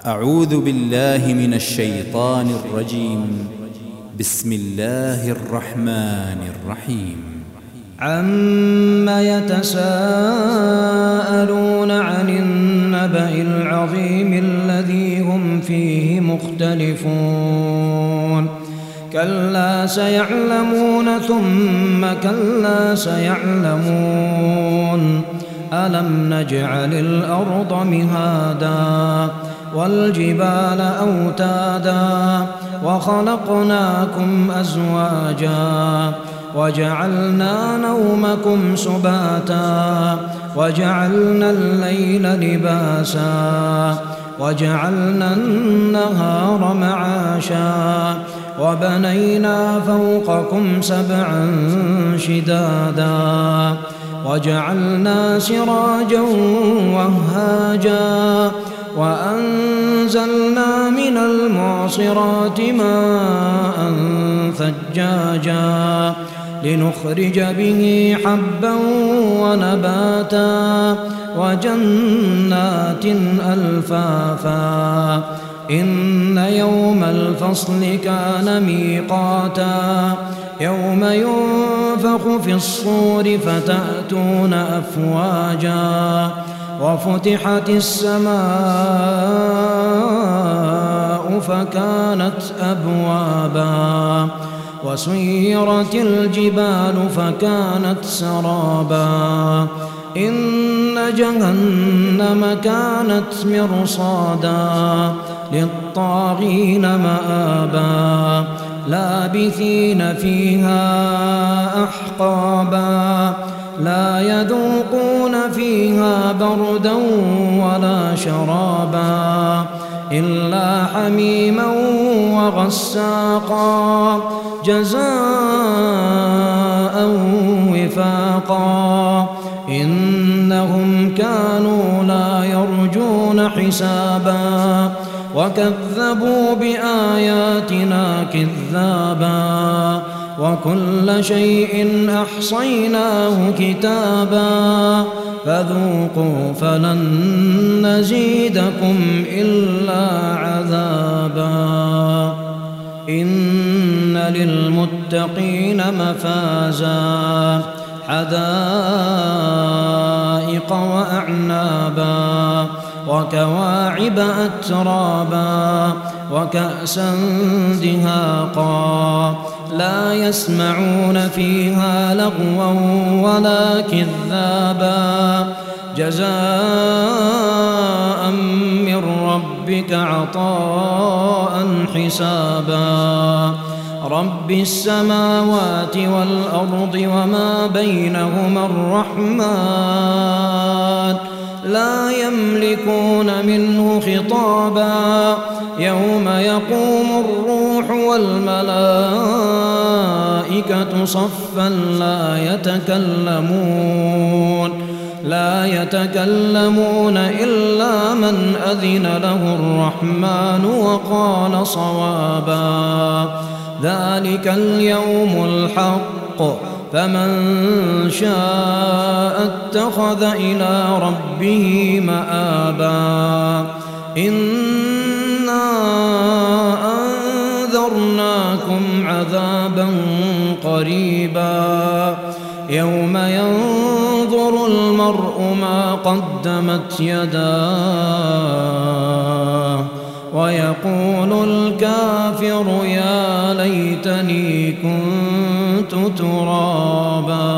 أعوذ بالله من الشيطان الرجيم. بسم الله الرحمن الرحيم. عم يتساءلون عن النبأ العظيم الذي هم فيه مختلفون كلا سيعلمون ثم كلا سيعلمون ألم نجعل الأرض مهادا والجبال أوتادا وخلقناكم أزواجا وجعلنا نومكم سباتا وجعلنا الليل لباسا وجعلنا النهار معاشا وبنينا فوقكم سبعا شدادا وجعلنا سراجا وهاجا وأنزلنا من المعصرات ماء ثجاجا لنخرج به حبا ونباتا وجنات ألفافا إن يوم الفصل كان ميقاتا يوم ينفخ في الصور فتأتون أفواجا وفتحت السماء فكانت أبوابا وسيرت الجبال فكانت سرابا إن جهنم كانت مرصادا للطاغين مآبا لابثين فيها أحقابا لا يذوقون فيها بردا ولا شرابا إلا حميما وغساقا جزاء وفاقا إنهم كانوا لا يرجون حسابا وكذبوا بآياتنا كذابا وكل شيء أحصيناه كتابا فذوقوا فلن نزيدكم إلا عذابا إن للمتقين مفازا حدائق وأعنابا وكواعب أترابا وكأسا دهاقا لا يسمعون فيها لغوا ولا كذابا جزاء من ربك عطاء حسابا رب السماوات والأرض وما بينهما الرحمن لا يملكون منه خطابا يوم يقوم الروح والملائكة صفا لا يتكلمون إلا من أذن له الرحمن وقال صوابا ذلك اليوم الحق فمن شاء اتخذ إلى ربه مآبا إنا أنذرناكم عذابا قريبا يوم ينظر المرء ما قدمت يداه ويقول الكافر يا ليتني كنت ترابا.